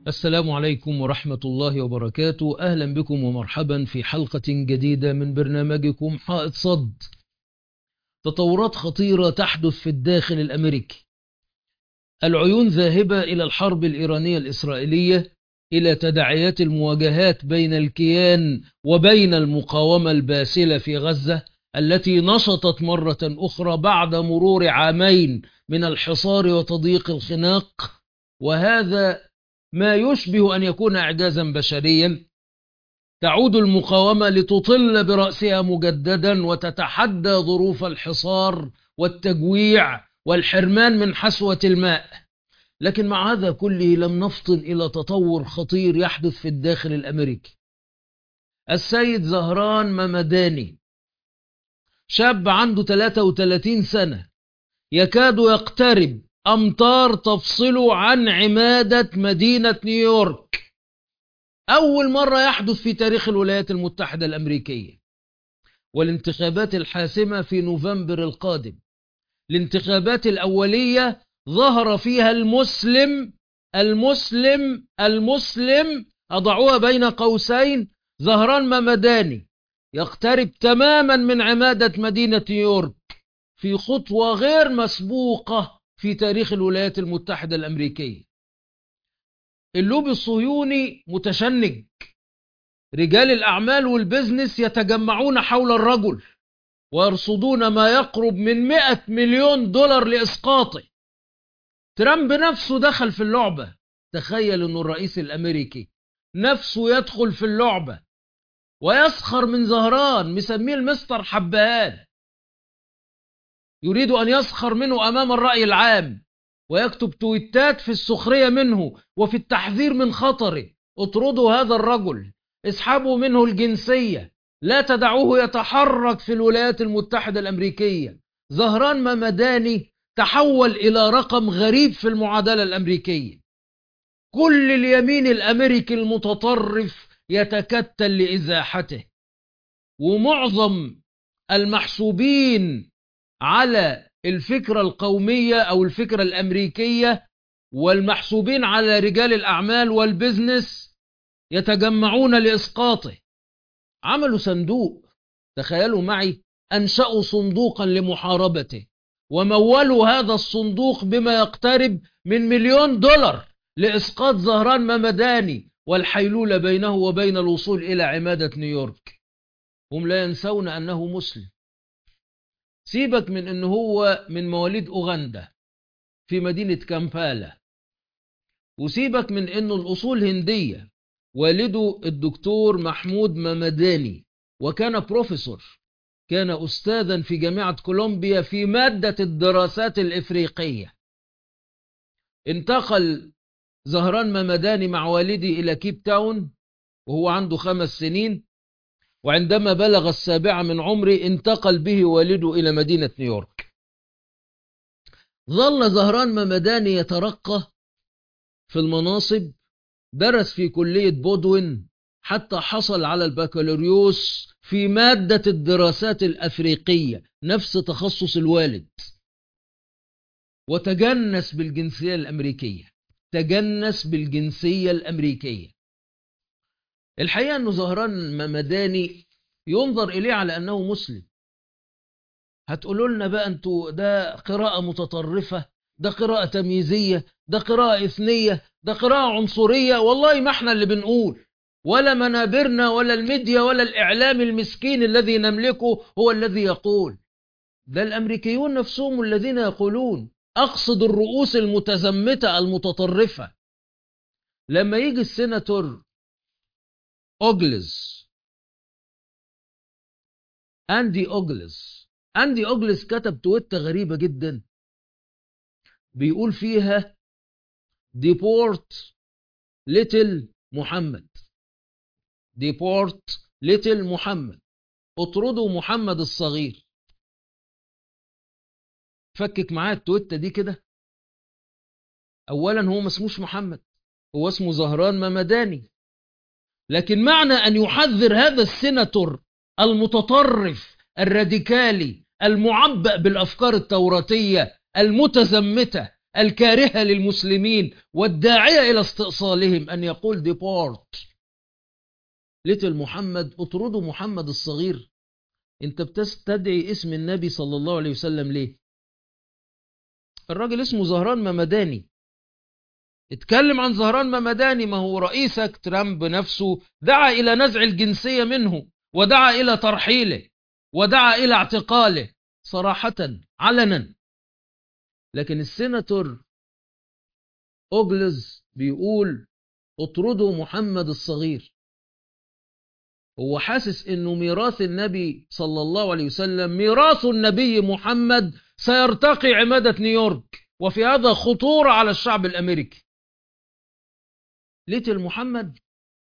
السلام عليكم ورحمة الله وبركاته. أهلا بكم ومرحبا في حلقة جديدة من برنامجكم حائط صد. تطورات خطيرة تحدث في الداخل الأمريكي. العيون ذاهبة إلى الحرب الإيرانية الإسرائيلية، إلى تداعيات المواجهات بين الكيان وبين المقاومة الباسلة في غزة التي نشطت مرة أخرى بعد مرور عامين من الحصار وتضييق الخناق، وهذا ما يشبه أن يكون إعجازا بشريا. تعود المقاومة لتطل برأسها مجددا وتتحدى ظروف الحصار والتجويع والحرمان من حسوة الماء. لكن مع هذا كله لم نفطن إلى تطور خطير يحدث في الداخل الأمريكي. السيد زهران ممداني، شاب عنده 33 سنة، يكاد يقترب أمتار تفصل عن عمادة مدينة نيويورك. أول مرة يحدث في تاريخ الولايات المتحدة الأمريكية. والانتخابات الحاسمة في نوفمبر القادم، الانتخابات الأولية ظهر فيها المسلم أضعوها بين قوسين زهران ممداني، يقترب تماما من عمادة مدينة نيويورك في خطوة غير مسبوقة في تاريخ الولايات المتحدة الأمريكية. اللوبي الصهيوني متشنج، رجال الأعمال والبزنس يتجمعون حول الرجل ويرصدون ما يقرب من 100 مليون دولار لإسقاطه. ترامب نفسه دخل في اللعبة. تخيل أن الرئيس الأمريكي نفسه يدخل في اللعبة ويسخر من زهران، مسميه المستر حبهان، يريد أن يسخر منه أمام الرأي العام ويكتب تويتات في السخرية منه وفي التحذير من خطره. اطردوا هذا الرجل، اسحبوا منه الجنسية، لا تدعوه يتحرك في الولايات المتحدة الأمريكية. زهران ممداني تحول إلى رقم غريب في المعادلة الأمريكية. كل اليمين الأمريكي المتطرف يتكتل لإزاحته، ومعظم المحسوبين على الفكرة القومية أو الفكرة الأمريكية والمحسوبين على رجال الأعمال والبزنس يتجمعون لإسقاطه. عملوا صندوق، تخيلوا معي، أنشأوا صندوقا لمحاربته، ومولوا هذا الصندوق بما يقترب من $1,000,000 لإسقاط زهران ممداني والحيلولة بينه وبين الوصول إلى عمادة نيويورك. هم لا ينسون أنه مسلم. سيبك من أنه هو من مواليد أوغندا في مدينة كامبالا، وسيبك من أنه الأصول هندية. والده الدكتور محمود ممداني، وكان بروفيسور، كان أستاذا في جامعة كولومبيا في مادة الدراسات الإفريقية. انتقل زهران ممداني مع والده إلى كيب تاون وهو عنده 5 سنين، وعندما بلغ 7 من عمره انتقل به والده إلى مدينة نيويورك. ظل زهران ممداني يترقى في المناصب، درس في كلية بودوين حتى حصل على البكالوريوس في مادة الدراسات الأفريقية، نفس تخصص الوالد، وتجنس بالجنسية الأمريكية. الحقيقة أنه زهران ممداني ينظر إليه على أنه مسلم. هتقولوا لنا بقى أنتوا ده قراءة متطرفة، ده قراءة تمييزية، ده قراءة إثنية، ده قراءة عنصرية. والله ما احنا اللي بنقول، ولا منابرنا ولا الميديا ولا الإعلام المسكين الذي نملكه هو الذي يقول. ده الأمريكيون نفسهم الذين يقولون، أقصد الرؤوس المتزمتة المتطرفة. لما يجي السيناتور أندي أوجلز كتب تويتة غريبة جدا، بيقول فيها ديبورت ليتل محمد، اطردوا محمد الصغير. فكك معايا التويتة دي كده. أولا هو ما اسموش محمد، هو اسمه زهران ممداني. لكن معنى أن يحذر هذا السيناتور المتطرف الراديكالي المعبأ بالأفكار التوراتية المتزمتة الكارهة للمسلمين والداعية إلى استئصالهم أن يقول ديبورت ليتل محمد، اطردوا محمد الصغير. انت بتستدعي اسم النبي صلى الله عليه وسلم ليه؟ الراجل اسمه زهران ممداني. اتكلم عن زهران ممداني. ما هو رئيسك ترامب نفسه دعا إلى نزع الجنسية منه، ودعا إلى ترحيله، ودعا إلى اعتقاله صراحة علنا. لكن السيناتور أوجلز بيقول اطردوا محمد الصغير. هو حاسس انه ميراث النبي صلى الله عليه وسلم، ميراث النبي محمد سيرتقي عمادة نيويورك، وفي هذا خطورة على الشعب الأمريكي. ليتل محمد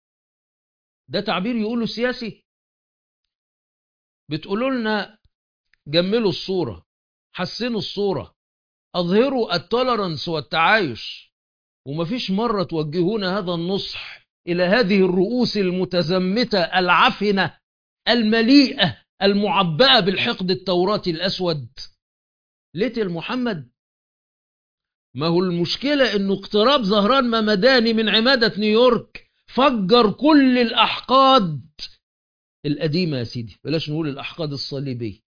ده تعبير يقوله سياسي؟ بتقولوا لنا جملوا الصورة، حسنوا الصورة، أظهروا التولرنس والتعايش، ومفيش مرة توجهون هذا النصح إلى هذه الرؤوس المتزمتة العفنة المليئة المعبأة بالحقد التوراتي الأسود. ليتل محمد. ما هو المشكلة إنه اقتراب زهران ممداني من عمادة نيويورك فجر كل الأحقاد القديمة يا سيدي، بلاش نقول الأحقاد الصليبية.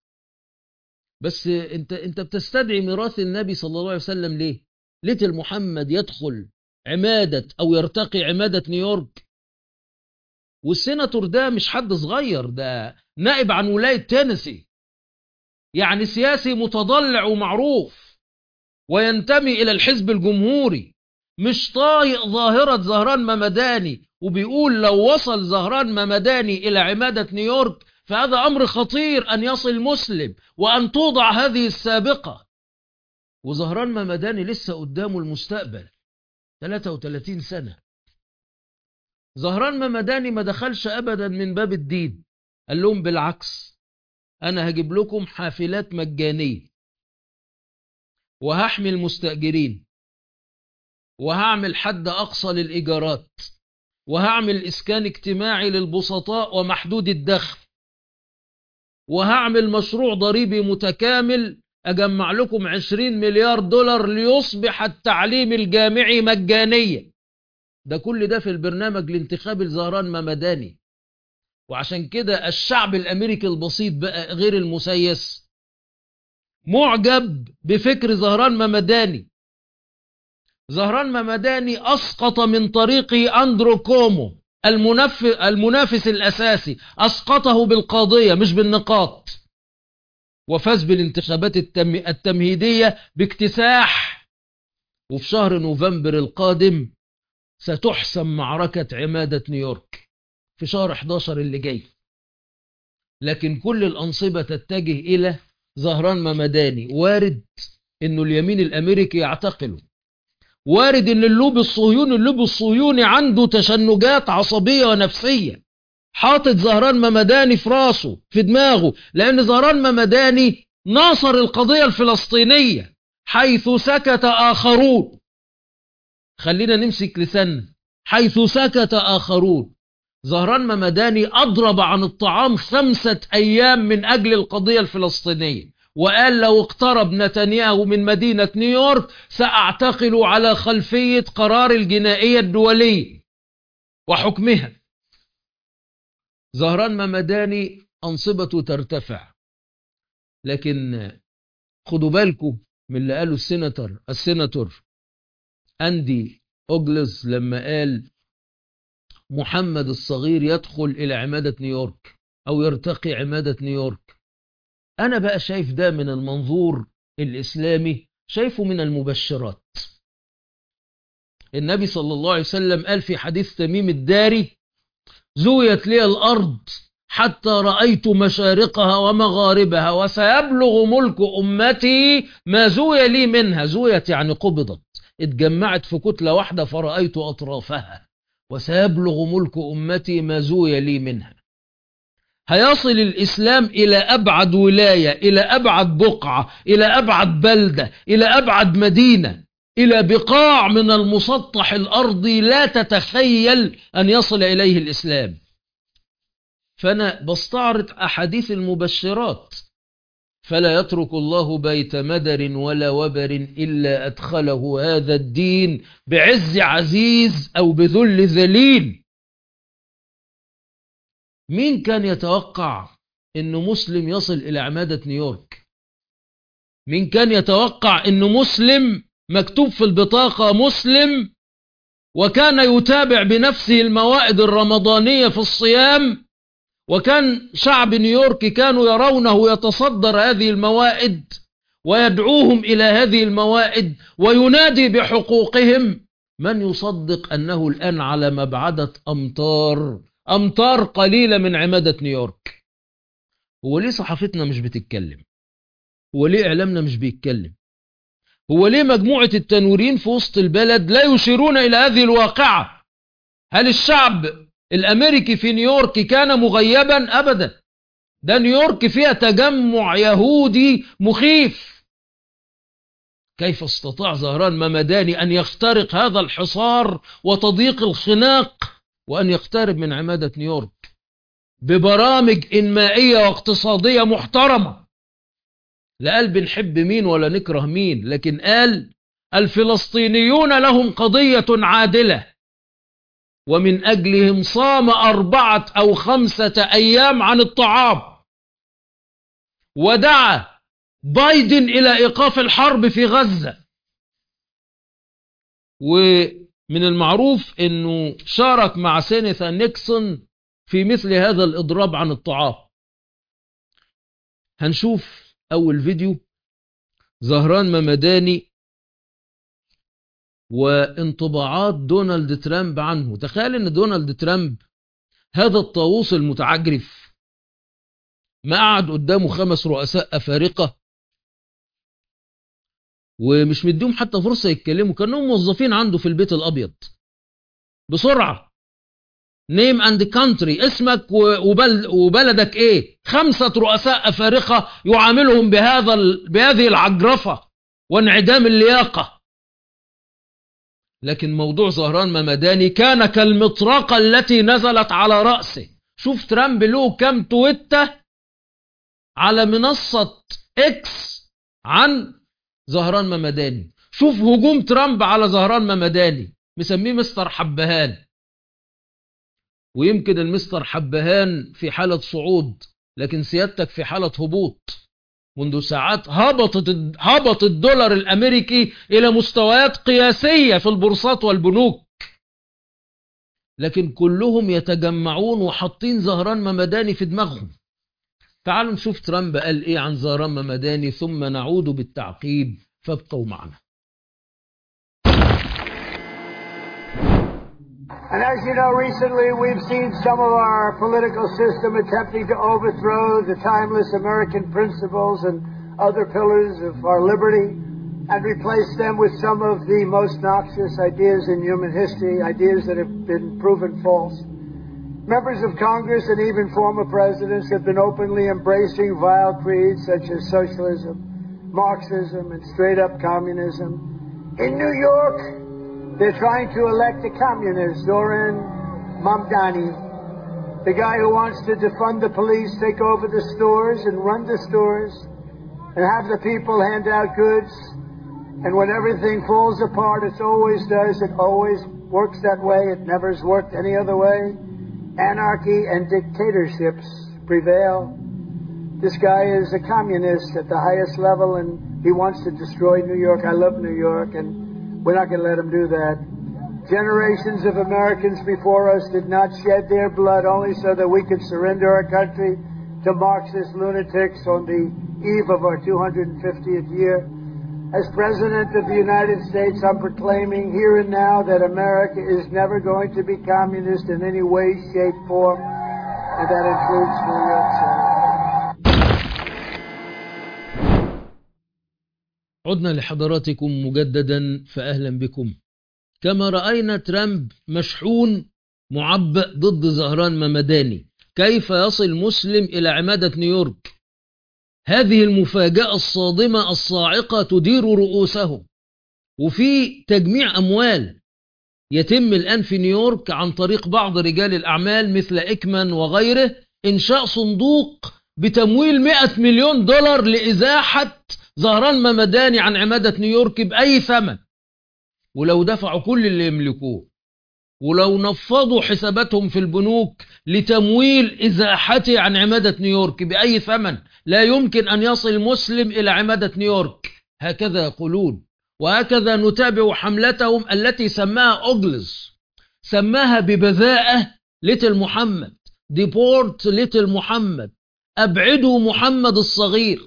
بس انت بتستدعي ميراث النبي صلى الله عليه وسلم ليه؟ ليتل محمد يدخل عمادة أو يرتقي عمادة نيويورك. والسيناتور ده مش حد صغير، ده نائب عن ولاية تينيسي، يعني سياسي متضلع ومعروف وينتمي إلى الحزب الجمهوري، مش طايق ظاهرة زهران ممداني، وبيقول لو وصل زهران ممداني إلى عمادة نيويورك فهذا أمر خطير أن يصل مسلم وأن توضع هذه السابقة. وزهران ممداني لسه قدامه المستقبل 33 سنة. زهران ممداني ما دخلش أبدا من باب الدين، قال لهم بالعكس، أنا هجيب لكم حافلات مجانية، وهحمي المستأجرين، وهعمل حد أقصى للإيجارات، وهعمل إسكان اجتماعي للبسطاء ومحدود الدخل، وهعمل مشروع ضريبي متكامل أجمع لكم 20 مليار دولار ليصبح التعليم الجامعي مجانيا. ده كل ده في البرنامج الانتخابي لزهران ممداني. وعشان كده الشعب الأمريكي البسيط بقى غير المسيس معجب بفكر زهران ممداني. زهران ممداني أسقط من طريقه أندرو كومو المنافس الأساسي، أسقطه بالقاضية مش بالنقاط، وفاز بالانتخابات التمهيدية باكتساح. وفي شهر نوفمبر القادم ستحسم معركة عمادة نيويورك في شهر 11 اللي جاي. لكن كل الأنصبة تتجه إلى زهران ممداني. وارد إنه اليمين الأمريكي يعتقله، وارد إن اللوب الصهيوني عنده تشنجات عصبية ونفسية، حاطط زهران ممداني في راسه في دماغه، لأن زهران ممداني ناصر القضية الفلسطينية حيث سكت آخرون. خلينا نمسك لسان. حيث سكت آخرون. زهران ممداني أضرب عن الطعام 5 أيام من أجل القضية الفلسطينية، وقال لو اقترب نتنياهو من مدينة نيويورك سأعتقل على خلفية قرار الجنائية الدولية وحكمها. زهران ممداني أنصبته ترتفع. لكن خدوا بالكم من اللي قاله السيناتور أندي أوجلز لما قال محمد الصغير يدخل إلى عمادة نيويورك أو يرتقي عمادة نيويورك. أنا بقى شايف ده من المنظور الإسلامي، شايفه من المبشرات. النبي صلى الله عليه وسلم قال في حديث تميم الداري: زويت لي الأرض حتى رأيت مشارقها ومغاربها، وسيبلغ ملك أمتي ما زوي لي منها. زويت يعني قبضت، اتجمعت في كتلة واحدة فرأيت أطرافها. وسيبلغ ملك أمتي ما زوي لي منها. هيصل الإسلام إلى أبعد ولاية، إلى أبعد بقعة، إلى أبعد بلدة، إلى أبعد مدينة، إلى بقاع من المسطح الأرضي لا تتخيل أن يصل إليه الإسلام. فأنا بستعرض أحاديث المبشرات. فلا يترك الله بيت مدر ولا وبر إلا أدخله هذا الدين بعز عزيز أو بذل ذليل. مين كان يتوقع أنه مسلم يصل إلى عمادة نيويورك؟ مين كان يتوقع أنه مسلم مكتوب في البطاقة مسلم وكان يتابع بنفسه الموائد الرمضانية في الصيام، وكان شعب نيويورك كانوا يرونه يتصدر هذه الموائد ويدعوهم إلى هذه الموائد وينادي بحقوقهم؟ من يصدق أنه الآن على مبعدة أمتار قليلة من عمادة نيويورك؟ هو ليه صحافتنا مش بتتكلم؟ هو ليه إعلامنا مش بيتكلم؟ هو ليه مجموعة التنويرين في وسط البلد لا يشيرون إلى هذه الواقعة؟ هل الشعب الأمريكي في نيويورك كان مغيبا؟ أبدا، ده نيويورك فيها تجمع يهودي مخيف. كيف استطاع زهران ممداني أن يخترق هذا الحصار وتضييق الخناق وأن يقترب من عمادة نيويورك ببرامج إنمائية واقتصادية محترمة؟ لا قال بنحب مين ولا نكره مين، لكن قال الفلسطينيون لهم قضية عادلة ومن أجلهم صام 4 أو 5 أيام عن الطعام، ودعا بايدن إلى إيقاف الحرب في غزة. ومن المعروف أنه شارك مع سيناثور نيكسون في مثل هذا الإضراب عن الطعام. هنشوف أول فيديو زهران ممداني وانطباعات دونالد ترامب عنه. تخيل أن دونالد ترامب هذا الطاووس المتعجرف ما قعد قدامه 5 رؤساء أفارقة ومش مديهم حتى فرصة يتكلموا، كانوا موظفين عنده في البيت الأبيض. بسرعة نيم اند كانتري، اسمك وبلدك ايه. 5 رؤساء أفارقة يعاملهم بهذه العجرفة وانعدام اللياقة. لكن موضوع زهران ممداني كان كالمطرقة التي نزلت على رأسه. شوف ترامب له كم تويتة على منصة اكس عن زهران ممداني. شوف هجوم ترامب على زهران ممداني، مسميه مستر حبهان. ويمكن المستر حبهان في حالة صعود، لكن سيادتك في حالة هبوط. منذ ساعات هبط الدولار الأمريكي إلى مستويات قياسية في البورصات والبنوك، لكن كلهم يتجمعون وحاطين زهران ممداني في دماغهم. تعالوا نشوف ترامب قال إيه عن زهران ممداني ثم نعود بالتعقيب، فابقوا معنا. And as you know, recently we've seen some of our political system attempting to overthrow the timeless American principles and other pillars of our liberty and replace them with some of the most noxious ideas in human history, ideas that have been proven false. Members of Congress and even former presidents have been openly embracing vile creeds such as socialism, Marxism, and straight-up communism. In New York, they're trying to elect a communist, Zoran Mamdani, the guy who wants to defund the police, take over the stores and run the stores and have the people hand out goods. And when everything falls apart, it always does. It always works that way. It never has worked any other way. Anarchy and dictatorships prevail. This guy is a communist at the highest level, and he wants to destroy New York. I love New York, and we're not going to let him do that. Generations of Americans before us did not shed their blood only so that we could surrender our country to Marxist lunatics on the eve of our 250th year. As President of the United States, I'm proclaiming here and now that America is never going to be communist in any way, shape, form, and that includes New York City. عدنا لحضراتكم مجددا، فأهلا بكم. كما رأينا ترامب مشحون معبأ ضد زهران ممداني. كيف يصل مسلم إلى عمادة نيويورك؟ هذه المفاجأة الصادمة الصاعقة تدير رؤوسهم. وفي تجميع أموال يتم الآن في نيويورك عن طريق بعض رجال الأعمال مثل إكمان وغيره، إنشاء صندوق بتمويل 100 مليون دولار لإزاحة زهران ممداني عن عمادة نيويورك بأي ثمن. ولو دفعوا كل اللي يملكوه، ولو نفضوا حساباتهم في البنوك لتمويل إزاحته عن عمادة نيويورك بأي ثمن، لا يمكن أن يصل مسلم إلى عمادة نيويورك. هكذا يقولون، وهكذا نتابع حملتهم التي سماها أوجلز، سماها ببذاءة ليتل محمد، ديبورت ليتل محمد، أبعدوا محمد الصغير.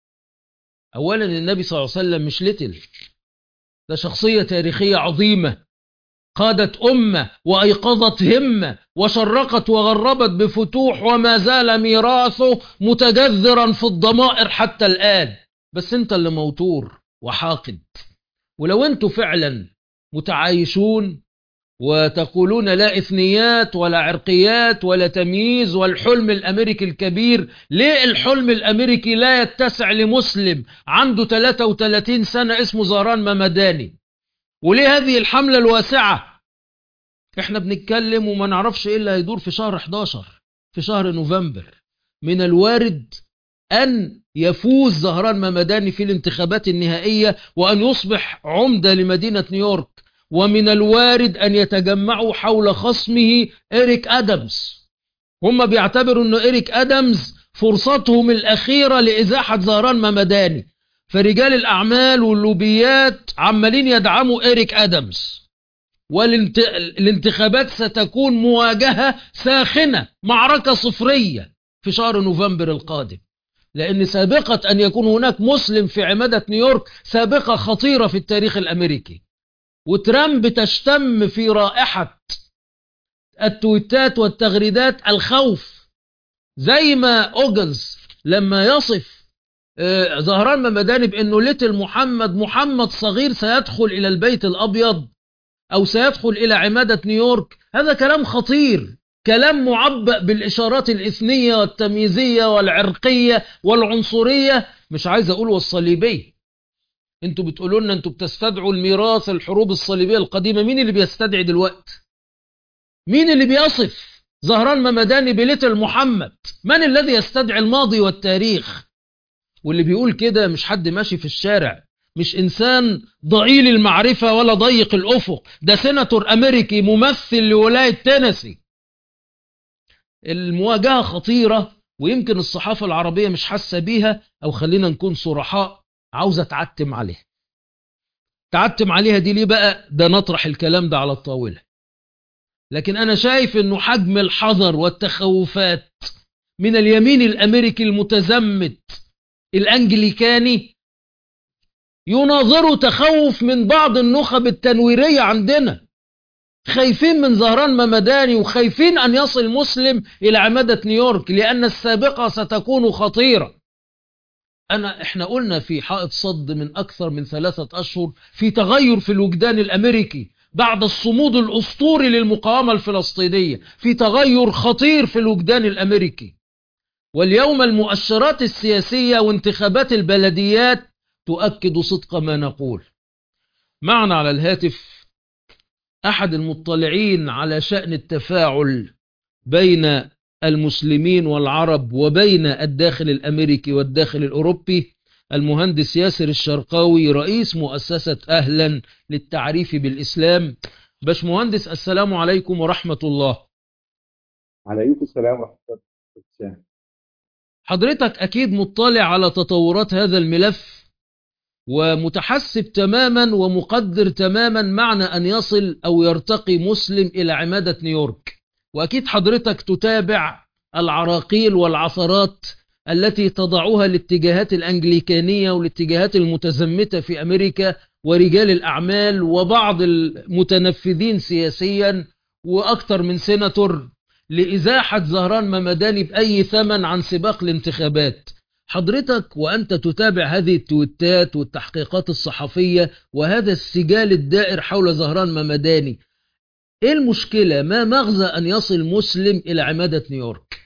أولا النبي صلى الله عليه وسلم مش ليتل، ده شخصية تاريخية عظيمة، قادت أمة وأيقظت همة وشرقت وغربت بفتوح، وما زال ميراثه متجذرا في الضمائر حتى الآن. بس انت اللي موتور وحاقد. ولو انتوا فعلا متعايشون وتقولون لا إثنيات ولا عرقيات ولا تمييز والحلم الأمريكي الكبير، ليه الحلم الأمريكي لا يتسع لمسلم عنده 33 سنة اسمه زهران ممداني؟ وليه هذه الحملة الواسعة؟ احنا بنتكلم وما نعرفش ايه اللي هيدور في شهر 11، في شهر نوفمبر. من الوارد أن يفوز زهران ممداني في الانتخابات النهائية وأن يصبح عمدة لمدينة نيويورك، ومن الوارد أن يتجمعوا حول خصمه إريك أدمز. هم بيعتبروا أن إريك أدمز فرصتهم الأخيرة لإزاحة زهران ممداني، فرجال الأعمال واللوبيات عمالين يدعموا إريك أدمز. والانتخابات ستكون مواجهة ساخنة، معركة صفرية في شهر نوفمبر القادم، لأن سابقة أن يكون هناك مسلم في عمادة نيويورك سابقة خطيرة في التاريخ الأمريكي. وترامب تشتم في رائحة التويتات والتغريدات الخوف، زي ما أوجلز لما يصف زهران ممداني بأنه ليتل محمد، محمد صغير سيدخل إلى البيت الأبيض أو سيدخل إلى عمادة نيويورك. هذا كلام خطير، كلام معبأ بالإشارات الإثنية والتمييزية والعرقية والعنصرية، مش عايز أقول والصليبية. انتوا بتقولوا لنا انتوا بتستدعوا الميراث الحروب الصليبية القديمة، مين اللي بيستدعي دلوقتي؟ مين اللي بيصف زهران ممداني بليتل محمد؟ من الذي يستدعي الماضي والتاريخ؟ واللي بيقول كده مش حد ماشي في الشارع، مش إنسان ضئيل المعرفة ولا ضيق الأفق، ده سيناتور أمريكي ممثل لولاية تينيسي. المواجهة خطيرة، ويمكن الصحافة العربية مش حاسة بيها، أو خلينا نكون صرحاء، عاوزة تعتم عليها. تعتم عليها دي ليه بقى؟ ده نطرح الكلام ده على الطاولة. لكن أنا شايف أنه حجم الحذر والتخوفات من اليمين الأمريكي المتزمت الأنجليكاني يناظروا تخوف من بعض النخب التنويرية عندنا، خايفين من زهران ممداني وخايفين أن يصل مسلم إلى عمادة نيويورك، لأن السابقة ستكون خطيرة. احنا قلنا في حائط صد من أكثر من 3 أشهر في تغير في الوجدان الأمريكي بعد الصمود الأسطوري للمقاومة الفلسطينية، في تغير خطير في الوجدان الأمريكي. واليوم المؤشرات السياسية وانتخابات البلديات تؤكد صدق ما نقول. معنا على الهاتف أحد المطلعين على شأن التفاعل بين المسلمين والعرب وبين الداخل الأمريكي والداخل الأوروبي، المهندس ياسر الشرقاوي، رئيس مؤسسة أهلا للتعريف بالإسلام. باش مهندس، السلام عليكم ورحمة الله. عليكم السلام ورحمة الله. حضرتك أكيد مطلع على تطورات هذا الملف، ومتحسب تماما ومقدر تماما معنى أن يصل أو يرتقي مسلم إلى عمادة نيويورك، وأكيد حضرتك تتابع العراقيل والعثرات التي تضعها الاتجاهات الأنجليكانية والاتجاهات المتزمتة في أمريكا ورجال الأعمال وبعض المتنفذين سياسيا وأكثر من سيناتور لإزاحة زهران ممداني بأي ثمن عن سباق الانتخابات. حضرتك وأنت تتابع هذه التويتات والتحقيقات الصحفية وهذا السجال الدائر حول زهران ممداني، ايه المشكلة؟ ما مغزى أن يصل مسلم إلى عمادة نيويورك؟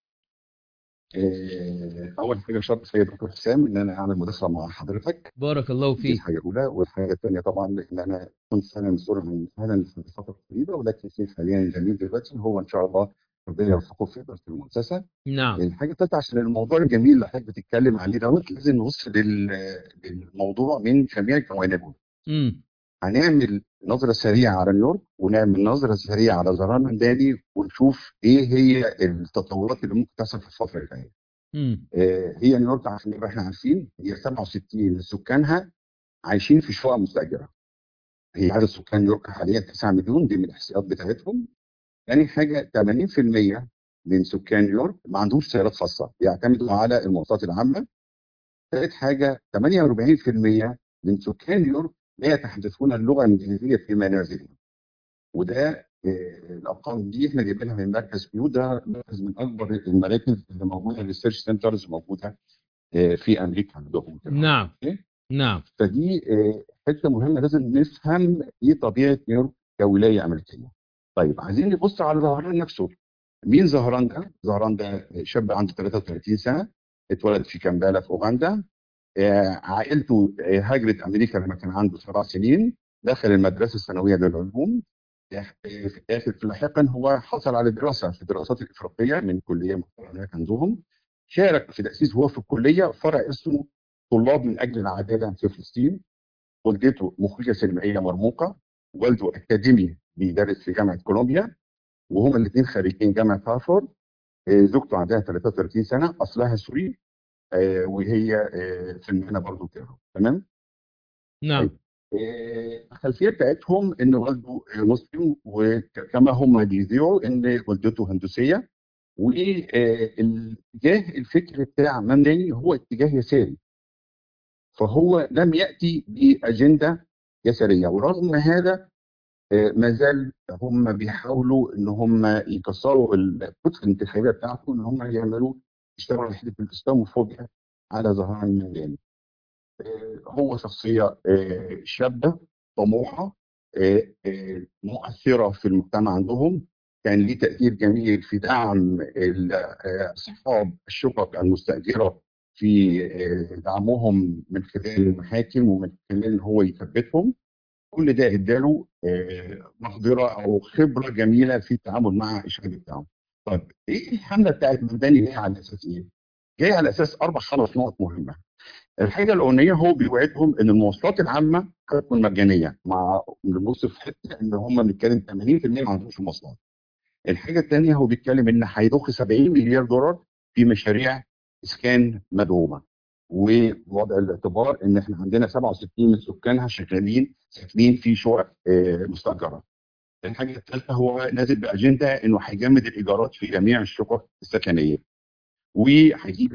أول حاجة شرط سيد دكتور حسام إن أنا أعمل مداخلة مع حضرتك. بارك الله دي فيك. الحاجة الأولى. والحاجة الثانية طبعا إن أنا كنت فعلا مسؤول عن فعلا في فترة قريبة، ولكن في حاليا الجميل دلوقتي هو إن شاء الله الفرديه والحقوق في اداره المؤسسه. نعم. الحاجه الثالثه عشان الموضوع الجميل اللي حضرتك بتتكلم عليه دوت لازم نبص للموضوع من جميع جوانبه. امم. هنعمل نظره سريعه على نيويورك ونعمل نظره سريعه على زهران منداني ونشوف ايه هي التطورات اللي ممكن تحصل في الفتره الجايه. امم. هي نيويورك عشان نبقى احنا عارفين هي 67 من سكانها عايشين في شقق مستاجره. هي عدد سكان نيويورك حاليا 9 مليون، دي من الاحصائيات بتاعتهم. ثاني حاجه 80% من سكان نيويورك ما عندهمش سيارات خاصه، بيعتمدوا على المواصلات العامه. ثالث حاجه 48% من سكان نيويورك لا يتحدثون اللغه الانجليزيه في منازلهم. وده الارقام دي احنا جايبينها من مركز بيو، ده مركز من اكبر المراكز اللي موجوده، الريسيرش سنترز موجوده في امريكا عندهم. نعم. نعم. فدي حته مهمه لازم نفهم ايه طبيعه نيويورك كولايه امريكيه. طيب عايزين نبص على زهران نفسه. مين زهران ده؟ زهران ده شاب عنده 33 سنه، اتولد في كامبالا في اوغندا. عائلته هاجرت امريكا لما كان عنده 7 سنين، دخل المدرسه الثانويه للعلوم. لاحقا هو حصل على دراسه في الدراسات الافريقيه من كليه محترمه هناك عندهم. شارك في تاسيس هو في الكليه فرع اسمه طلاب من اجل العداله في فلسطين. والدته مخرجه سينمائيه مرموقه، والده اكاديمي بيدرس في جامعه كولومبيا، وهما الاثنين خريجين جامعه هارفارد. زوجته عندها 33 سنه، اصلها سوري، وهي فنانه برضه كده. تمام. نعم. طيب الخلفيه بتاعتهم ان والده مسلم، وكما هم بيذيعوا ان والدته هندوسيه. والاتجاه الفكري بتاع ممداني هو اتجاه يساري، فهو لم ياتي باجنده يساريه. ورغم هذا ما زال هم بيحاولوا ان هم يكسروا الكتله الانتخابيه بتاعته، ان هم يشتغلوا على حته الاسلاموفوبيا على زهران منداني. هو شخصيه شابه طموحه، مؤثره في المجتمع عندهم. كان ليه تاثير جميل في دعم اصحاب الشقق المستاجره، في دعمهم من خلال المحاكم ومن خلال ان هو يثبتهم. كل ده اداله مقدره او خبره جميله في التعامل مع الشعب بتاعه. طيب ايه الحمله بتاعت مدني جايه على اساس ايه؟ جايه على اساس 5 نقط مهمه. الحاجه الاولانيه هو بيوعدهم ان المواصلات العامه هتكون مجانيه، مع بنبص في حته ان هم بنتكلم 80% ما عندهمش مواصلات. الحاجه الثانيه هو بيتكلم ان هيضخ 70 مليار دولار في مشاريع اسكان مدعومه، ووضع الاعتبار ان احنا عندنا 67 من سكانها ساكنين في شقق مستاجره. الحاجه الثالثه هو نازل باجنده انه هيجمد الايجارات في جميع الشقق السكنيه، وهيجيب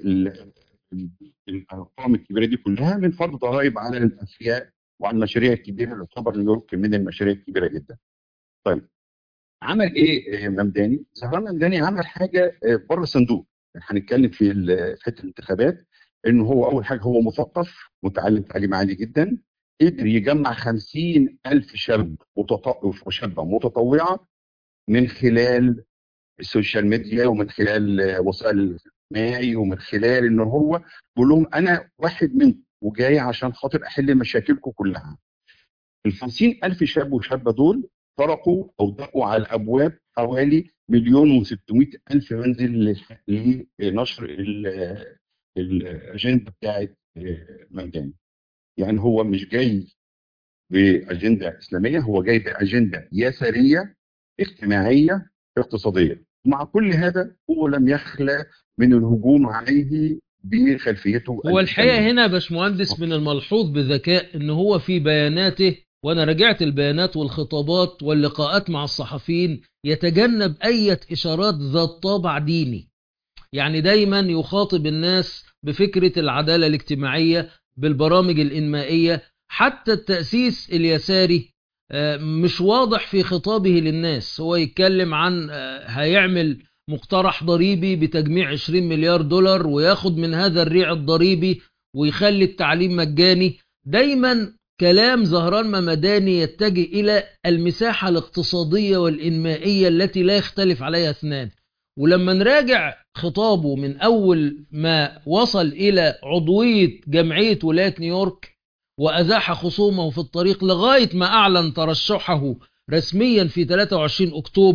الارقام الكبيره دي كلها من فرض ضرائب على الاثرياء وعلى المشاريع الكبيره اللي تعتبر نيويورك من المشاريع الكبيره جدا. طيب عمل ايه ممداني؟ زهران ممداني عمل حاجه بره الصندوق. هنتكلم في حته الانتخابات، انه هو اول حاجه هو مثقف متعلم تعليم عالي جدا، قدر يجمع 50,000 شاب وشابه متطوعه من خلال السوشيال ميديا ومن خلال وسائل الاجتماعي، ومن خلال ان هو بيقول لهم انا واحد منكم وجاي عشان خاطر احل مشاكلكم كلها. ال 50,000 شاب وشابه دول طرقوا او دقوا على ابواب حوالي 1,600,000 منزل لنشر الاجنده بتاعت مجاني. يعني هو مش جاي باجنده اسلاميه، هو جاي باجنده يساريه اجتماعيه اقتصاديه. مع كل هذا هو لم يخلى من الهجوم عليه بخلفيته هو الحقيقة الاسلاميه. هنا يا باشمهندس من الملحوظ بذكاء ان هو في بياناته، وانا رجعت البيانات والخطابات واللقاءات مع الصحفيين، يتجنب اي اشارات ذات طابع ديني. يعني دايما يخاطب الناس بفكرة العدالة الاجتماعية، بالبرامج الإنمائية. حتى التأسيس اليساري مش واضح في خطابه للناس. هو يتكلم عن هيعمل مقترح ضريبي بتجميع 20 مليار دولار وياخد من هذا الريع الضريبي ويخلي التعليم مجاني. دايما كلام زهران ممداني يتجه إلى المساحة الاقتصادية والإنمائية التي لا يختلف عليها اثنان. ولما نراجع خطابه من أول ما وصل إلى عضوية جمعية ولاية نيويورك وأزاح خصومه في الطريق لغاية ما أعلن ترشحه رسميا في 23 أكتوبر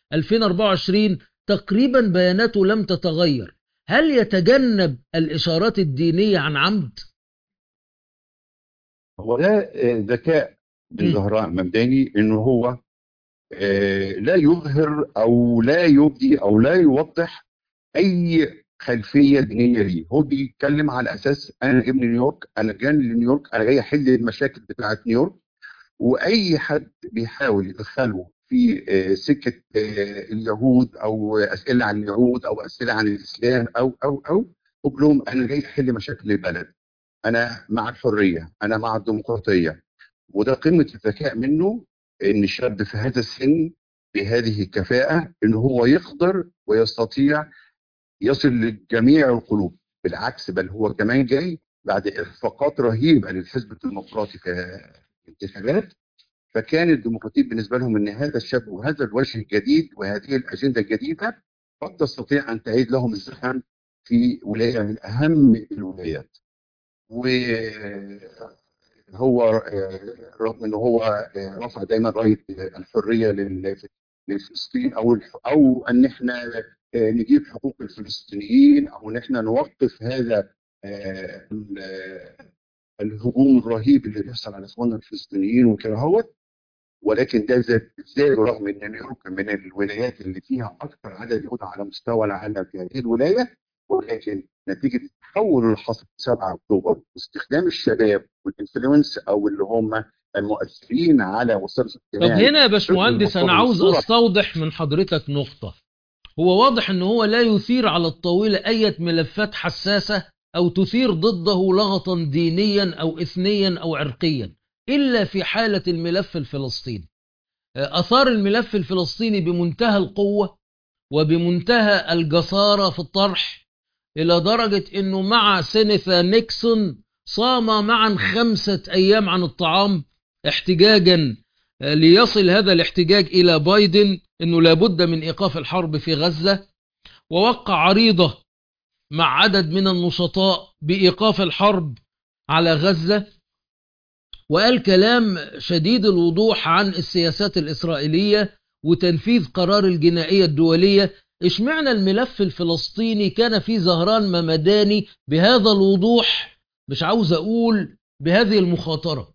2024 تقريبا بياناته لم تتغير. هل يتجنب الإشارات الدينية عن عمد؟ هو ده ذكاء من زهراء مبدئي، انه هو لا يظهر او لا يبدي او لا يوضح اي خلفيه دينيه ليه. هو بيتكلم على اساس انا ابن نيويورك، انا جاي لنيويورك، انا جاي احل المشاكل بتاعه نيويورك. واي حد بيحاول يدخله في سكه اليهود او اسئله عن اليهود او اسئله عن الاسلام او قول لهم انا جاي احل مشاكل البلد، انا مع الحريه، انا مع الديمقراطيه. وده قمه الذكاء منه، ان الشاب في هذا السن بهذه الكفاءه ان هو يقدر ويستطيع يصل لجميع القلوب. بالعكس، بل هو كمان جاي بعد اخفاقات رهيبه للحزب الديمقراطي في الانتخابات. فكان الديمقراطية بالنسبه لهم ان هذا الشاب وهذا الوجه الجديد وهذه الاجنده الجديده قد تستطيع ان تعيد لهم الزخم في ولايه من اهم الولايات. وهو رغم ان هو رفع دايما رايه الحريه لفلسطين، او ان احنا نجيب حقوق الفلسطينيين، او ان احنا نوقف هذا الهجوم الرهيب اللي بيحصل على اخواننا الفلسطينيين وكده هو. ولكن ده ازاي رغم ان نيويورك من الولايات اللي فيها اكثر عدد يهود على مستوى العالم في هذه الولايه، ولكن نتيجه التحول اللي حصل في 7 اكتوبر واستخدام الشباب والانفلونس او اللي هم المؤثرين على وسائل طب الاجتماعي هنا يا ضد باشمهندس أنا المصادر عاوز والصوره. أستوضح من حضرتك نقطة. هو واضح أنه هو لا يثير على الطاولة أي ملفات حساسة أو تثير ضده لغطا دينيا أو إثنيا أو عرقيا، إلا في حالة الملف الفلسطيني. أثار الملف الفلسطيني بمنتهى القوة وبمنتهى الجسارة في الطرح، إلى درجة أنه مع سينيثا نيكسون صام معا 5 أيام عن الطعام احتجاجا ليصل هذا الاحتجاج إلى بايدن أنه لابد من إيقاف الحرب في غزة، ووقع عريضة مع عدد من النشطاء بإيقاف الحرب على غزة، وقال كلام شديد الوضوح عن السياسات الإسرائيلية وتنفيذ قرار الجنائية الدولية. اشمعنى الملف الفلسطيني كان فيه زهران ممداني بهذا الوضوح، مش عاوز أقول بهذه المخاطرة؟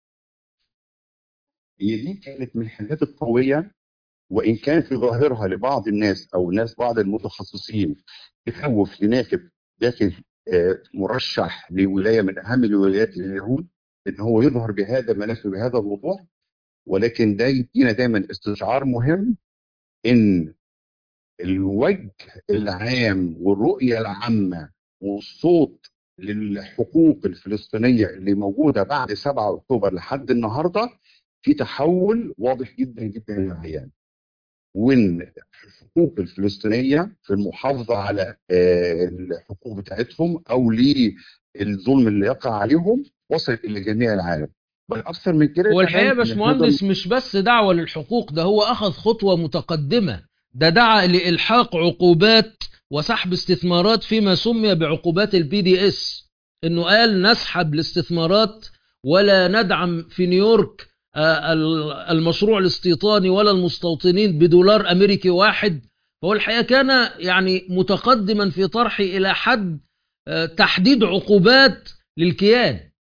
هي دي كانت من الحاجات القويه، وان كان في ظاهرها لبعض الناس او بعض المتخصصين تخوف لناخب داخل مرشح لولايه من اهم الولايات لليهود ان هو يظهر بهذا الملف بهذا الوضوح. ولكن ده يدينا دايما استشعار مهم ان الوجه العام والرؤيه العامه والصوت للحقوق الفلسطينيه اللي موجوده بعد 7 اكتوبر لحد النهارده في تحول واضح جدا جدا للعيان. وان الحقوق الفلسطينيه في المحافظه على الحقوق بتاعتهم او للظلم اللي يقع عليهم وصلت الى جميع العالم. بل اكثر من كده والحقيقة يا كمان ان هذا باشمهندس مش بس دعوة للحقوق، ده هو أخذ خطوة متقدمة، ده دعا لإلحاق عقوبات وسحب استثمارات فيما سمي بعقوبات الBDS. إنه قال نسحب الاستثمارات ولا ندعم في نيويورك المشروع الاستيطاني ولا المستوطنين بدولار أمريكي واحد. فهو الحقيقة كان يعني متقدما في طرحه إلى حد تحديد عقوبات للكيان.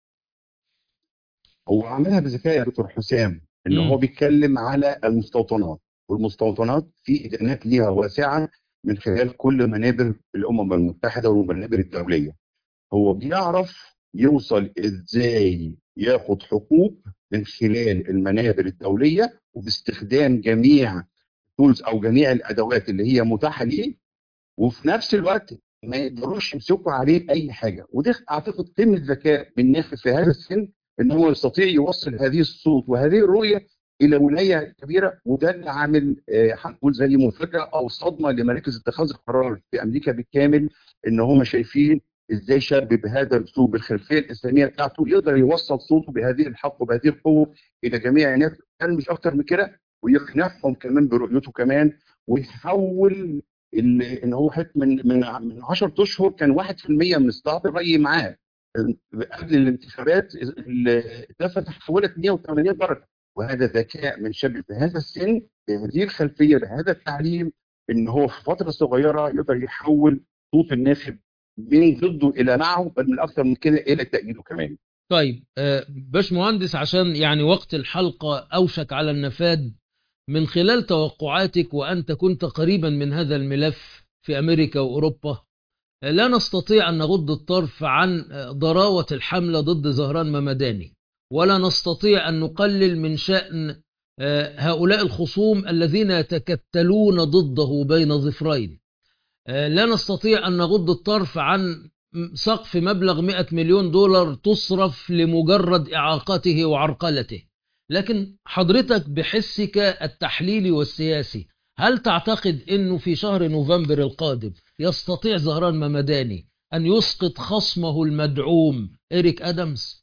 هو عملها بذكاء يا دكتور حسام، ان هو بيتكلم على المستوطنات، والمستوطنات في ادانات ليها واسعه من خلال كل منابر الامم المتحده والمنابر الدوليه. هو بيعرف يوصل ازاي ياخد حقوق من خلال المنابر الدوليه وباستخدام جميع تولز او جميع الادوات اللي هي متاحه ليه، وفي نفس الوقت ما يقدروش يمسكوا عليه اي حاجه. وده اعتقد قمه ذكاء من ناخب في هذا السن، ان هو يستطيع يوصل هذه الصوت وهذه الرؤيه الى ولايه كبيره. وده اللي عامل هنقول زي مفاجاه او صدمه لمراكز اتخاذ القرار في امريكا بالكامل، ان هم شايفين ازاي شاب بهذا الاسلوب بالخلفيه الاسلاميه بتاعته يقدر يوصل صوته بهذه الحق وبهذه القوه الى جميع الناس، كان مش اكتر من كده، ويقنعهم كمان برؤيته كمان. ويحول ان هو من 10 اشهر كان 1% من استطاعه الراي معاه. قبل الانتخابات الدفه تحولت 180 درجه. وهذا ذكاء من شاب في هذا السن هذه الخلفيه لهذا التعليم، ان هو في فتره صغيره يقدر يحول صوت الناخب من ضده الى معه، بل من اكثر من كده الى تأييده كمان. طيب باشمهندس، عشان يعني وقت الحلقة أوشك على النفاد، من خلال توقعاتك وأنت كنت قريبا من هذا الملف في أمريكا وأوروبا، لا نستطيع أن نغض الطرف عن ضراوة الحملة ضد زهران ممداني، ولا نستطيع أن نقلل من شأن هؤلاء الخصوم الذين يتكتلون ضده بين ظفرين. لا نستطيع أن نغض الطرف عن سقف مبلغ 100 مليون دولار تصرف لمجرد إعاقته وعرقلته. لكن حضرتك بحسك التحليلي والسياسي، هل تعتقد أنه في شهر نوفمبر القادم يستطيع زهران ممداني أن يسقط خصمه المدعوم إريك آدمز؟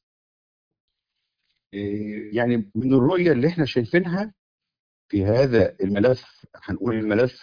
يعني من الرؤيه اللي احنا شايفينها في هذا الملف، هنقول الملف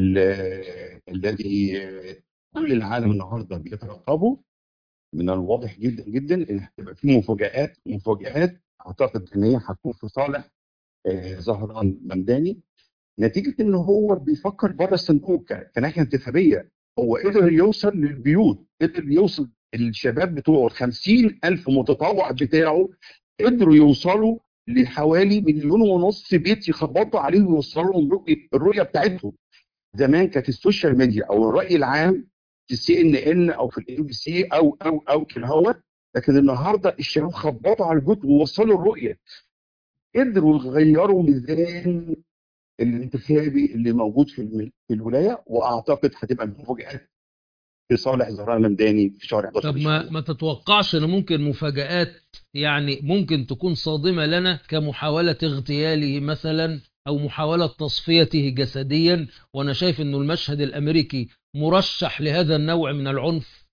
الذي كل العالم النهارده بيترقبه، من الواضح جدا جدا ان هتبقى في مفاجآت اعتقد ان هي هتكون في صالح زهران ممداني، نتيجه ان هو بيفكر بره الصندوق كناحيه انتخابيه. هو قدر يوصل للبيوت، قدر يوصل الشباب بتوعه 50,000 متطوع بتاعه، قدروا يوصلوا لحوالي 1.5 مليون بيت يخبطوا عليه ويوصلوا لهم الرؤيه بتاعتهم. زمان كانت السوشيال ميديا او الراي العام في CNN او في الABC او كده هو، لكن النهارده الشباب خبطوا على البيوت ووصلوا الرؤيه، قدروا يغيروا ميزان الانتخابي اللي موجود في الولايه، واعتقد هتبقى مفاجات في صالح زهران ممداني في شهر 11 طب ان شاء الله. ما تتوقعش ان ممكن مفاجآت يعني ممكن تكون صادمة لنا، كمحاولة اغتياله مثلا او محاولة تصفيته جسديا؟ وانا شايف انه المشهد الامريكي مرشح لهذا النوع من العنف.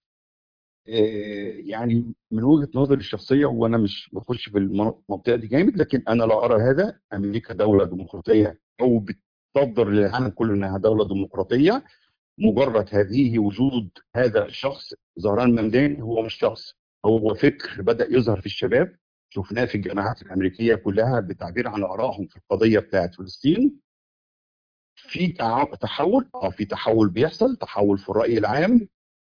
يعني من وجهه نظري الشخصيه، وانا مش بخش في المنطقه دي جامد، لكن انا لا ارى هذا. امريكا دوله ديمقراطيه، او بتصدر للعالم كله انها دوله ديمقراطيه. مجرد هذه وجود هذا الشخص زهران ممداني، هو مش شخص، هو فكر بدأ يظهر في الشباب، شفناه في الجامعات الأمريكية كلها بالتعبير عن آرائهم في القضية بتاعت فلسطين. في في تحول بيحصل، تحول في الرأي العام،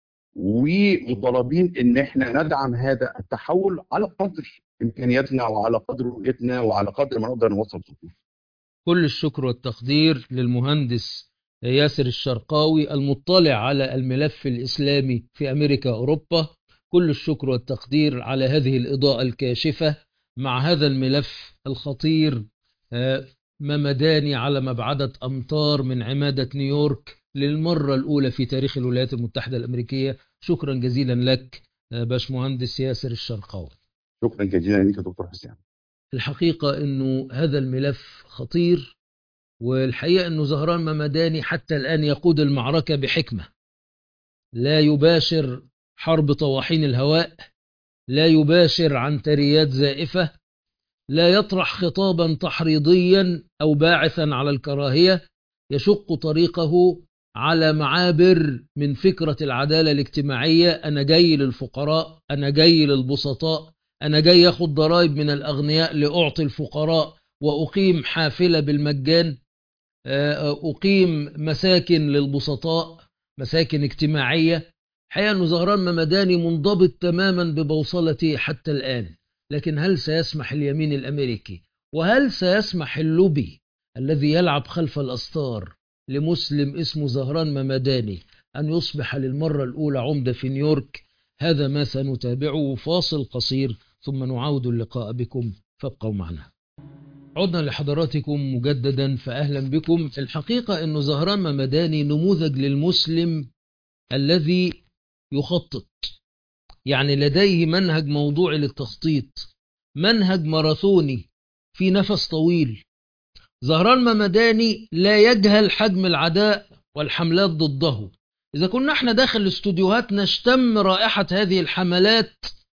ومطالبين ان احنا ندعم هذا التحول على قدر امكانياتنا وعلى قدر رؤيتنا وعلى قدر ما نقدر نوصل صوتنا. كل الشكر والتقدير للمهندس ياسر الشرقاوي المطلع على الملف الإسلامي في أمريكا وأوروبا. كل الشكر والتقدير على هذه الإضاءة الكاشفة مع هذا الملف الخطير، ممداني على مبعدة أمتار من عمادة نيويورك للمرة الأولى في تاريخ الولايات المتحدة الأمريكية. شكرا جزيلا لك باشمهندس ياسر الشرقاوي. شكرا جزيلا لك يا دكتور حسام. الحقيقة أنه هذا الملف خطير، والحقيقة أنه زهران ممداني حتى الآن يقود المعركة بحكمة، لا يباشر حرب طواحين الهواء، لا يباشر عنتريات زائفة، لا يطرح خطابا تحريضيا أو باعثا على الكراهية يشق طريقه على معابر من فكرة العدالة الاجتماعية. أنا جاي للفقراء، أنا جاي للبسطاء، أنا جاي أخذ ضرائب من الأغنياء لأعطي الفقراء، وأقيم حافلة بالمجان، أقيم مساكن للبسطاء، مساكن اجتماعية. حقيقة أن زهران ممداني منضبط تماما ببوصلته حتى الآن. لكن هل سيسمح اليمين الأمريكي، وهل سيسمح اللوبي الذي يلعب خلف الأستار لمسلم اسمه زهران ممداني أن يصبح للمرة الأولى عمدة في نيويورك؟ هذا ما سنتابعه. فاصل قصير ثم نعود اللقاء بكم، فابقوا معنا. عدنا لحضراتكم مجددا، فأهلا بكم. الحقيقة أن زهران ممداني نموذج للمسلم الذي يخطط، يعني لديه منهج موضوعي للتخطيط، منهج ماراثوني في نفس طويل. زهران ممداني لا يجهل حجم العداء والحملات ضده. إذا كنا احنا داخل الاستوديوهات نشتم رائحة هذه الحملات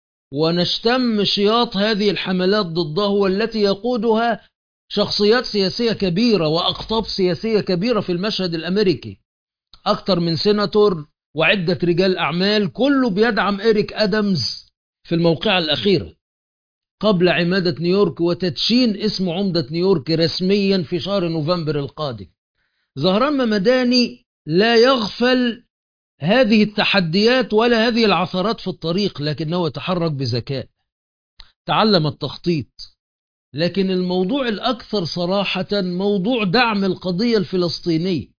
ونشتم شياط هذه الحملات ضده، والتي يقودها شخصيات سياسية كبيرة وأقطاب سياسية كبيرة في المشهد الأمريكي، أكثر من سيناتور وعدة رجال أعمال، كله بيدعم إريك آدمز في الموقعة الأخيرة. قبل عمادة نيويورك وتدشين اسم عمدة نيويورك رسميا في شهر نوفمبر القادم. زهران ممداني لا يغفل هذه التحديات ولا هذه العثرات في الطريق، لكنه يتحرك بذكاء، تعلم التخطيط. لكن الموضوع الأكثر صراحة موضوع دعم القضية الفلسطينية.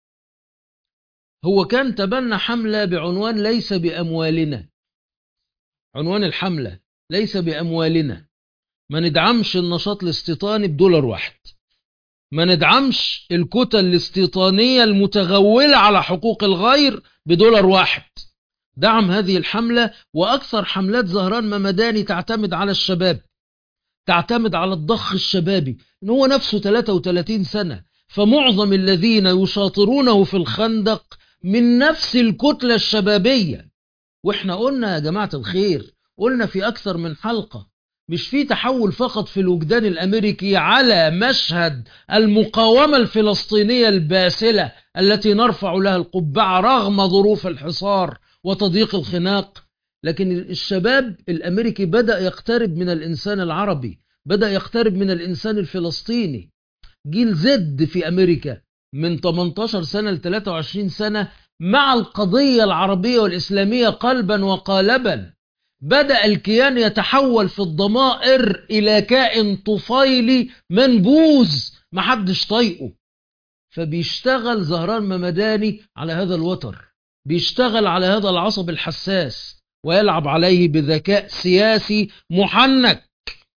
هو كان تبنى حملة بعنوان ليس بأموالنا، عنوان الحملة ليس بأموالنا، ما ندعمش النشاط الاستيطاني بدولار واحد، ما ندعمش الكتل الاستيطانية المتغولة على حقوق الغير بدولار واحد. دعم هذه الحملة. وأكثر حملات زهران ممداني تعتمد على الشباب، تعتمد على الضخ الشبابي، إن هو نفسه 33 سنة، فمعظم الذين يشاطرونه في الخندق من نفس الكتلة الشبابية. وإحنا قلنا يا جماعة الخير، قلنا في أكثر من حلقة، مش في تحول فقط في الوجدان الأمريكي على مشهد المقاومة الفلسطينية الباسلة التي نرفع لها القبعة رغم ظروف الحصار وتضييق الخناق، لكن الشباب الأمريكي بدأ يقترب من الإنسان العربي، بدأ يقترب من الإنسان الفلسطيني. جيل زد في أمريكا من 18 سنة ل 23 سنة مع القضية العربية والإسلامية قلبا وقالبا. بدأ الكيان يتحول في الضمائر إلى كائن طفيلي منبوذ محدش طايقه. فبيشتغل زهران ممداني على هذا الوتر، بيشتغل على هذا العصب الحساس ويلعب عليه بذكاء سياسي محنك.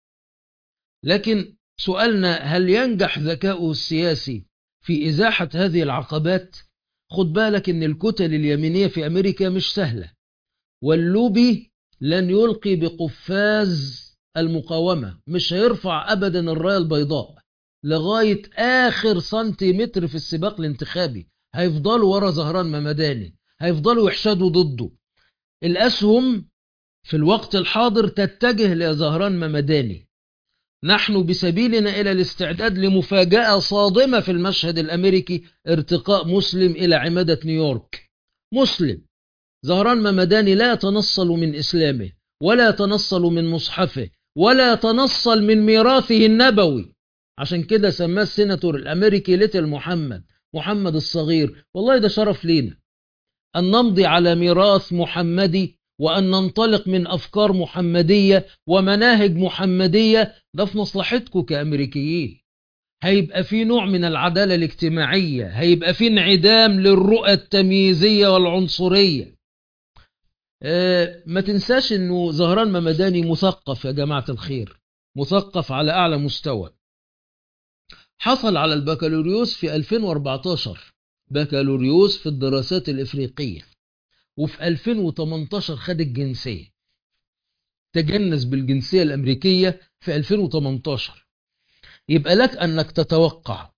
لكن سؤالنا، هل ينجح ذكاؤه السياسي في إزاحة هذه العقبات؟ خد بالك إن الكتل اليمينية في أمريكا مش سهلة، واللوبي لن يلقي بقفاز المقاومة، مش هيرفع أبدا الراية البيضاء لغاية آخر سنتيمتر في السباق الانتخابي. هيفضلوا ورا زهران ممداني، هيفضلوا يحشدوا ضده. الأسهم في الوقت الحاضر تتجه لزهران ممداني. نحن بسبيلنا إلى الاستعداد لمفاجأة صادمة في المشهد الأمريكي، ارتقاء مسلم إلى عمادة نيويورك. مسلم زهران ممداني لا يتنصل من إسلامه، ولا يتنصل من مصحفه، ولا يتنصل من ميراثه النبوي. عشان كده سماه السيناتور الأمريكي ليتل محمد الصغير. والله ده شرف لينا أن نمضي على ميراث محمدي، وأن ننطلق من أفكار محمدية ومناهج محمدية. ده في مصلحتكم كأمريكيين. هيبقى في نوع من العدالة الاجتماعية، هيبقى في انعدام للرؤى التمييزية والعنصرية. ما تنساش أنه زهران ممداني مثقف يا جماعة الخير، مثقف على أعلى مستوى. حصل على البكالوريوس في 2014، بكالوريوس في الدراسات الإفريقية، وفي 2018 خد الجنسية، تجنس بالجنسية الأمريكية في 2018. يبقى لك أنك تتوقع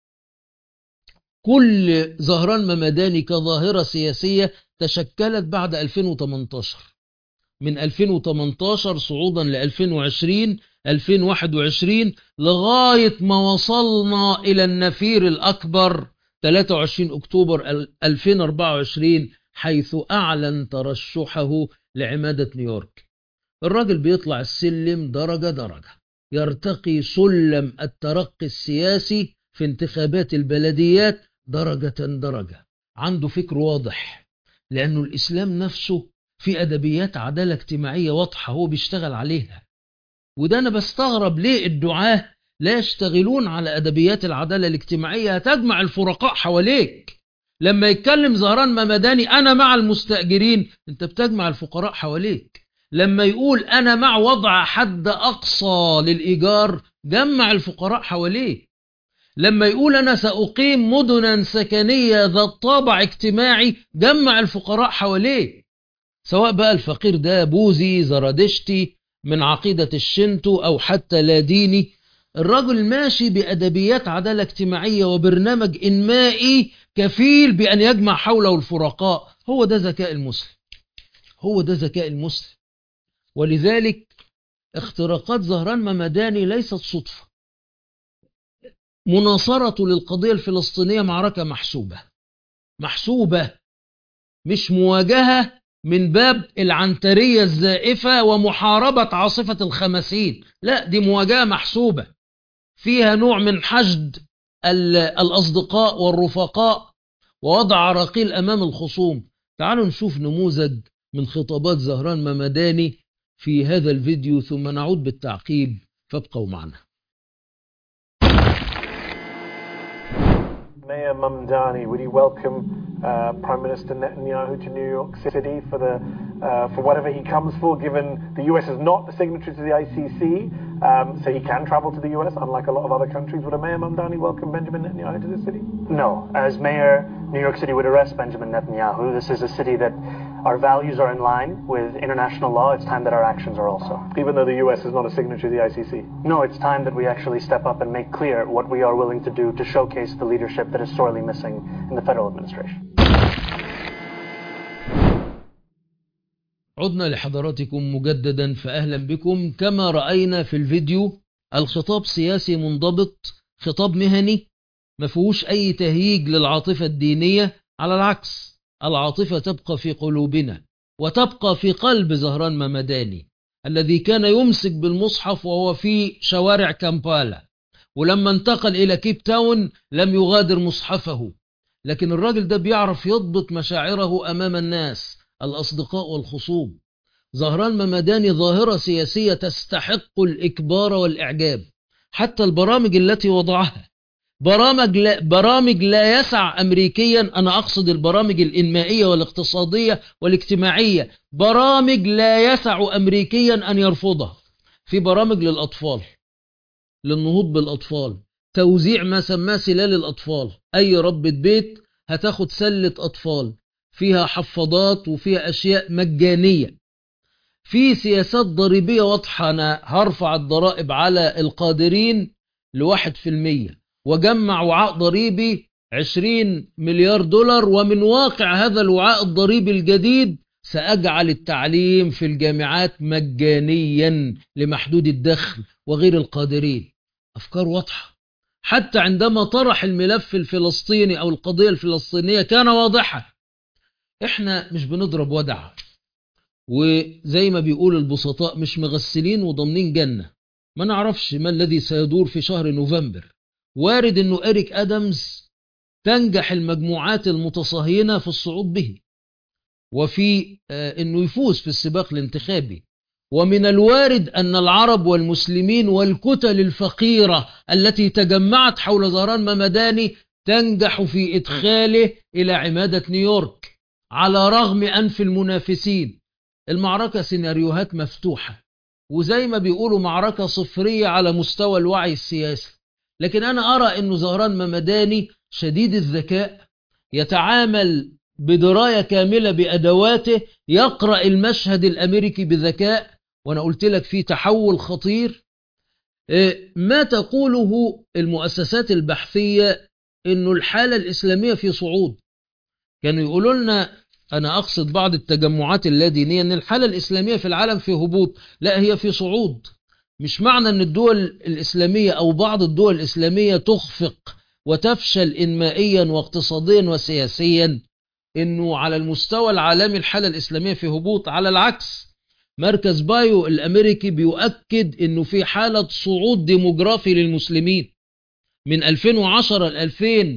كل زهران ممداني كظاهرة سياسية تشكلت بعد 2018، من 2018 صعودا ل 2020 2021 لغاية ما وصلنا إلى النفير الأكبر 23 أكتوبر 2024، حيث أعلن ترشحه لعمادة نيويورك. الراجل بيطلع السلم درجة درجة، يرتقي سلم الترقي السياسي في انتخابات البلديات درجة درجة. عنده فكر واضح، لأنه الإسلام نفسه في أدبيات عدالة اجتماعية واضحة هو بيشتغل عليها. وده أنا بستغرب ليه الدعاة لا يشتغلون على أدبيات العدالة الاجتماعية، هتجمع الفرقاء حواليك. لما يتكلم زهران ممداني أنا مع المستأجرين، أنت بتجمع الفقراء حواليك. لما يقول أنا مع وضع حد أقصى للإيجار، جمع الفقراء حواليه. لما يقول أنا سأقيم مدنا سكنية ذات طابع اجتماعي، جمع الفقراء حواليه. سواء بقى الفقير ده بوذي زرادشتي من عقيدة الشنتو أو حتى لا ديني، الرجل ماشي بأدبيات عدالة اجتماعية وبرنامج إنمائي كفيل بأن يجمع حوله الفرقاء. هو ده ذكاء المسلم، هو ده ذكاء المسلم. ولذلك اختراقات زهران ممداني ليست صدفة. مناصرته للقضية الفلسطينية معركة محسوبة، محسوبة، مش مواجهة من باب العنترية الزائفة ومحاربة عاصفة الخمسين. لا، دي مواجهة محسوبة فيها نوع من حشد الأصدقاء والرفقاء ووضع عراقيل أمام الخصوم. تعالوا نشوف نموذج من خطابات زهران ممداني في هذا الفيديو ثم نعود بالتعقيب، فابقوا معنا. Mayor Mamdani, would you welcome Prime Minister Netanyahu to New York City for whatever he comes for, given the US is not a signatory to the ICC, so he can travel to the US, unlike a lot of other countries. Would a Mayor Mamdani welcome Benjamin Netanyahu to the city? No. As Mayor, New York City would arrest Benjamin Netanyahu. This is a city that our values are in line with international law. It's time that our actions are also. Even though the US is not a signatory to the ICC? No, it's time that we actually step up and make clear what we are willing to do to showcase the leadership that is sorely missing in the federal administration. عدنا لحضراتكم مجددا، فأهلا بكم. كما رأينا في الفيديو، الخطاب سياسي منضبط، خطاب مهني، ما فيهوش أي تهييج للعاطفة الدينية. على العكس، العاطفة تبقى في قلوبنا وتبقى في قلب زهران ممداني الذي كان يمسك بالمصحف وهو في شوارع كامبالا، ولما انتقل إلى كيب تاون لم يغادر مصحفه. لكن الراجل ده بيعرف يضبط مشاعره أمام الناس، الأصدقاء والخصوم. زهران ممداني ظاهرة سياسية تستحق الإكبار والإعجاب. حتى البرامج التي وضعها برامج لا يسع أمريكيا، أنا أقصد البرامج الإنمائية والاقتصادية والاجتماعية، برامج لا يسع أمريكيا أن يرفضها. في برامج للأطفال، للنهوض بالأطفال، توزيع ما سماه سلال الأطفال. أي ربة بيت هتاخد سلة أطفال فيها حفاضات وفيها أشياء مجانية. في سياسات ضريبية واضحة، أنا هرفع الضرائب على القادرين ل1%، وجمع وعاء ضريبي 20 مليار دولار، ومن واقع هذا الوعاء الضريبي الجديد سأجعل التعليم في الجامعات مجانيا لمحدود الدخل وغير القادرين. أفكار واضحة. حتى عندما طرح الملف الفلسطيني أو القضية الفلسطينية كان واضحة. إحنا مش بنضرب ودع، وزي ما بيقول البسطاء مش مغسلين وضامنين جنة. ما نعرفش ما الذي سيدور في شهر نوفمبر. وارد أنه إريك آدمز تنجح المجموعات المتصهينة في الصعود به، وفي أنه يفوز في السباق الانتخابي. ومن الوارد أن العرب والمسلمين والكتل الفقيرة التي تجمعت حول زهران ممداني تنجح في إدخاله إلى عمادة نيويورك على رغم أنف المنافسين. المعركة سيناريوهات مفتوحة، وزي ما بيقولوا معركة صفرية على مستوى الوعي السياسي. لكن أنا أرى أنه زهران ممداني شديد الذكاء، يتعامل بدراية كاملة بأدواته، يقرأ المشهد الأمريكي بذكاء. وأنا قلت لك في تحول خطير. ما تقوله المؤسسات البحثية أنه الحالة الإسلامية في صعود. كانوا يقولوا لنا، أنا أقصد بعض التجمعات اللادينية، أن الحالة الإسلامية في العالم في هبوط. لا، هي في صعود. مش معنى أن الدول الإسلامية أو بعض الدول الإسلامية تخفق وتفشل إنمائيا واقتصاديا وسياسيا أنه على المستوى العالمي الحالة الإسلامية في هبوط. على العكس، مركز بايو الأمريكي بيؤكد أنه في حالة صعود ديموغرافي للمسلمين من 2010 ل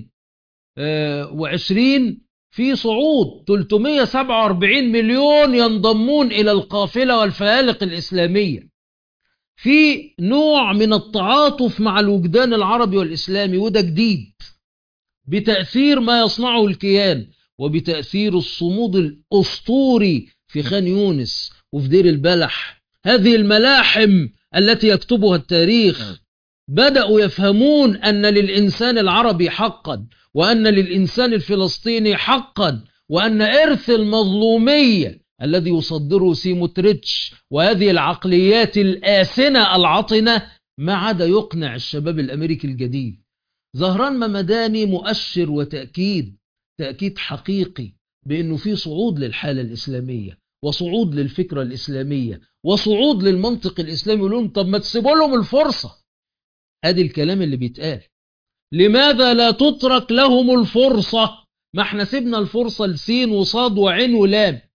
2020. في صعود 347 مليون ينضمون إلى القافلة والفيالق الإسلامية. في نوع من التعاطف مع الوجدان العربي والإسلامي، وده جديد، بتأثير ما يصنعه الكيان وبتأثير الصمود الأسطوري في خان يونس وفي دير البلح. هذه الملاحم التي يكتبها التاريخ. بدأوا يفهمون أن للإنسان العربي حقا، وأن للإنسان الفلسطيني حقا، وأن إرث المظلومية الذي يصدره سيموتريتش وهذه العقليات الآسنة العطنة ما عدا يقنع الشباب الأمريكي الجديد. زهران ممداني مؤشر وتأكيد، تأكيد حقيقي بأنه في صعود للحالة الإسلامية وصعود للفكرة الإسلامية وصعود للمنطق الإسلامي. يقولون طب ما تسيبوا لهم الفرصة. ادي الكلام اللي بيتقال. لماذا لا تترك لهم الفرصة؟ ما احنا سيبنا الفرصة لسين وصاد وعين ولام.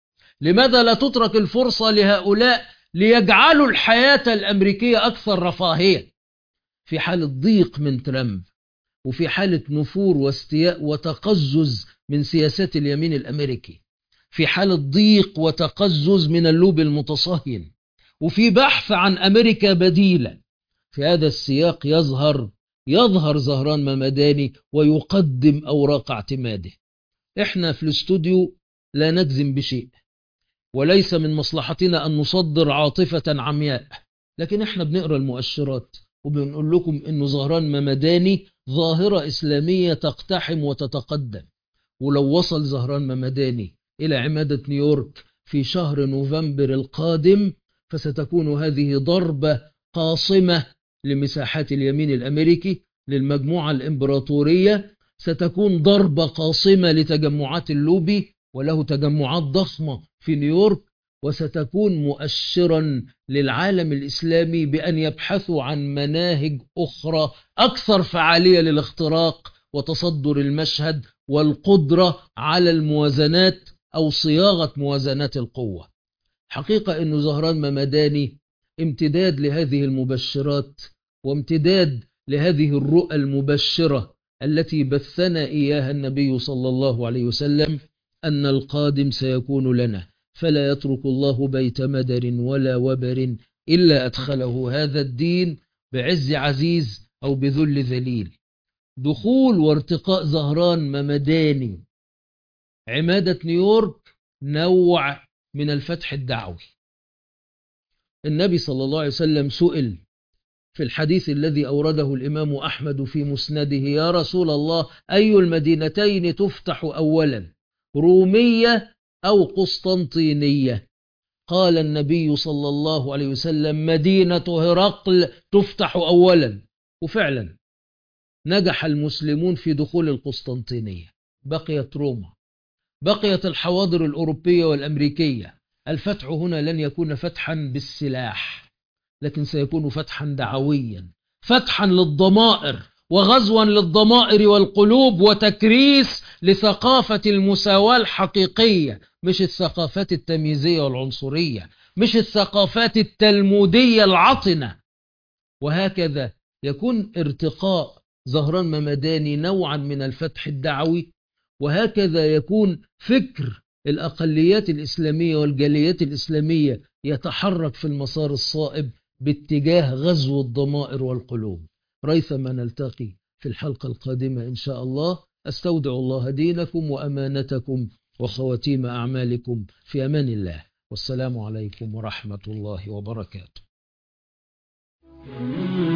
لماذا لا تترك الفرصة لهؤلاء ليجعلوا الحياة الأمريكية أكثر رفاهية؟ في حالة ضيق من ترامب، وفي حالة نفور واستياء وتقزز من سياسات اليمين الأمريكي، في حالة ضيق وتقزز من اللوبي المتصهين، وفي بحث عن أمريكا بديلة. في هذا السياق يظهر زهران ممداني ويقدم أوراق اعتماده. إحنا في الاستوديو لا نجزم بشيء، وليس من مصلحتنا أن نصدر عاطفة عمياء، لكن إحنا بنقرأ المؤشرات وبنقول لكم إنه زهران ممداني ظاهرة إسلامية تقتحم وتتقدم. ولو وصل زهران ممداني إلى عمادة نيويورك في شهر نوفمبر القادم، فستكون هذه ضربة قاصمة لمساحات اليمين الأمريكي، للمجموعة الإمبراطورية، ستكون ضربة قاصمة لتجمعات اللوبي، وله تجمعات ضخمة في نيويورك، وستكون مؤشرا للعالم الإسلامي بأن يبحثوا عن مناهج أخرى أكثر فعالية للاختراق وتصدر المشهد والقدرة على الموازنات أو صياغة موازنات القوة. حقيقة أن زهران ممداني امتداد لهذه المبشرات، وامتداد لهذه الرؤى المبشرة التي بثنا إياها النبي صلى الله عليه وسلم، أن القادم سيكون لنا، فلا يترك الله بيت مدر ولا وبر إلا أدخله هذا الدين بعز عزيز أو بذل ذليل. دخول وارتقاء زهران ممداني عمادة نيويورك نوع من الفتح الدعوي. النبي صلى الله عليه وسلم سئل في الحديث الذي أورده الإمام أحمد في مسنده: يا رسول الله، أي المدينتين تفتح أولا، رومية أو قسطنطينية؟ قال النبي صلى الله عليه وسلم: مدينة هرقل تفتح أولا. وفعلا نجح المسلمون في دخول القسطنطينية، بقيت روما، بقيت الحواضر الأوروبية والأمريكية. الفتح هنا لن يكون فتحا بالسلاح، لكن سيكون فتحا دعويا، فتحا للضمائر وغزوا للضمائر والقلوب وتكريس لثقافة المساواة الحقيقية، مش الثقافات التمييزية والعنصرية، مش الثقافات التلمودية العطنة. وهكذا يكون ارتقاء زهران ممداني نوعا من الفتح الدعوي، وهكذا يكون فكر الأقليات الإسلامية والجاليات الإسلامية يتحرك في المسار الصائب باتجاه غزو الضمائر والقلوب. ريثما نلتقي في الحلقة القادمة إن شاء الله. أستودع الله دينكم وأمانتكم وخواتيم أعمالكم في أمان الله، والسلام عليكم ورحمة الله وبركاته.